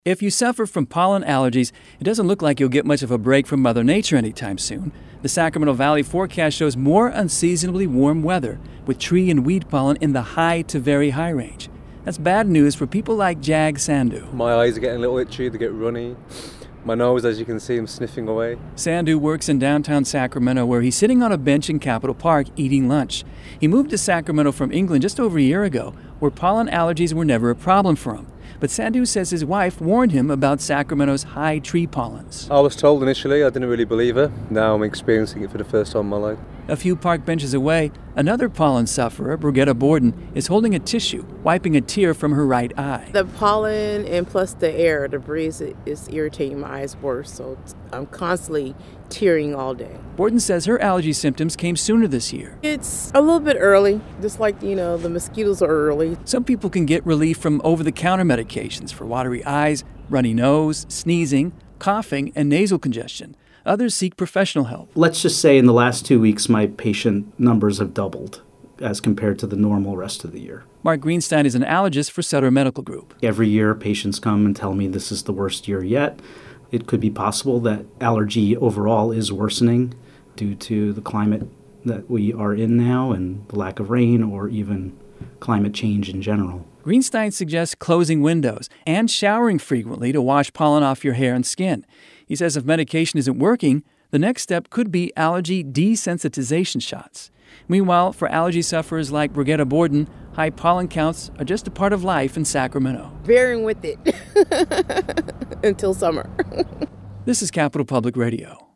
If you suffer from pollen allergies, it doesn't look like you'll get much of a break from Mother Nature anytime soon. The Sacramento Valley forecast shows more unseasonably warm weather, with tree and weed pollen in the high to very high range. That's bad news for people like Jag Sandhu. My eyes are getting a little itchy, they get runny. My nose, as you can see, I'm sniffing away. Sandhu works in downtown Sacramento, where he's sitting on a bench in Capitol Park eating lunch. He moved to Sacramento from England just over a year ago, where pollen allergies were never a problem for him. But Sandhu says his wife warned him about Sacramento's high tree pollens. I was told initially, I didn't really believe her. Now I'm experiencing it for the first time in my life. A few park benches away, another pollen sufferer, Brigetta Borden, is holding a tissue, wiping a tear from her right eye. The pollen and plus the air, the breeze is irritating my eyes worse, so I'm constantly tearing all day. Borden says her allergy symptoms came sooner this year. It's a little bit early, just like, the mosquitoes are early. Some people can get relief from over-the-counter medications for watery eyes, runny nose, sneezing, coughing, and nasal congestion. Others seek professional help. Let's just say in the last 2 weeks, my patient numbers have doubled as compared to the normal rest of the year. Mark Greenstein is an allergist for Sutter Medical Group. Every year, patients come and tell me this is the worst year yet. It could be possible that allergy overall is worsening due to the climate that we are in now and the lack of rain or even climate change in general. Greenstein suggests closing windows and showering frequently to wash pollen off your hair and skin. He says if medication isn't working, the next step could be allergy desensitization shots. Meanwhile, for allergy sufferers like Brigetta Borden, high pollen counts are just a part of life in Sacramento. Bearing with it until summer. This is Capitol Public Radio.